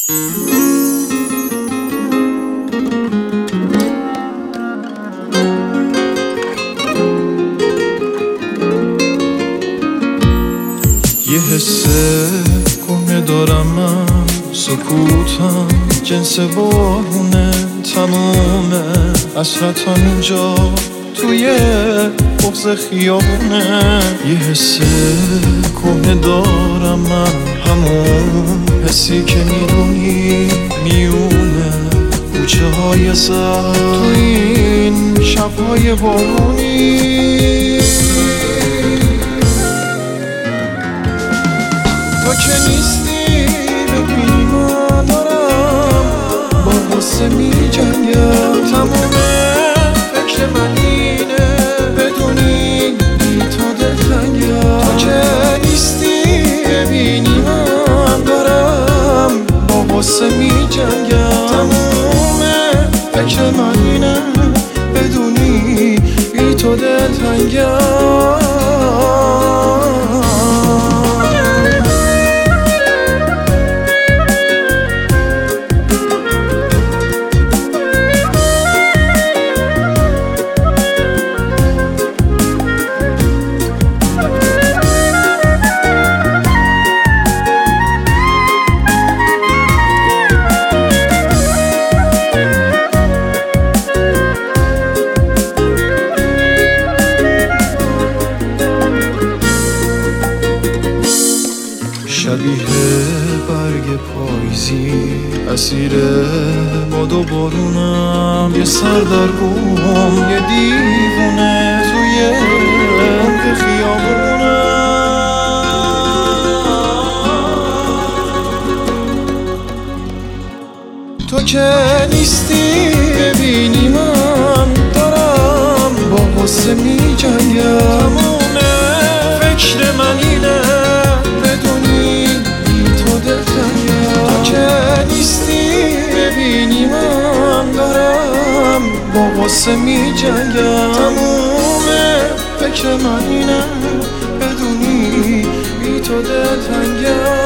یه حس کهنه دارم من، سکوتم جنس بارونه، تمومه حسرتم اینجا توی بغض خیابونه. یه حس کهنه دارم من، همون حسی که میدونی میونه کوچه های سر تو این شبهای بارونی. تو که نیستی ببینی من دارم با غصه می جنگم، تمومه فکر من اینه بدونی بی تو دلتنگم. تو که نیستی ببینی من دارم با غصه می جنگم، تمومه فکر من اینه بدونی بی تو دلتنگم. شبیه برگ پاییزی اسیر باد و بارونم، یه سردرگم یه دیوونه توی عمق خیابونم. تو که نیستی ببینی من دارم با غصه می جنگم، تمومه فکر من اینه بدونی تو دلتنگم. تو که نیستی ببینی من دارم با غصه می جنگم، تمومه فکر من اینه بدونی بی تو دلتنگم.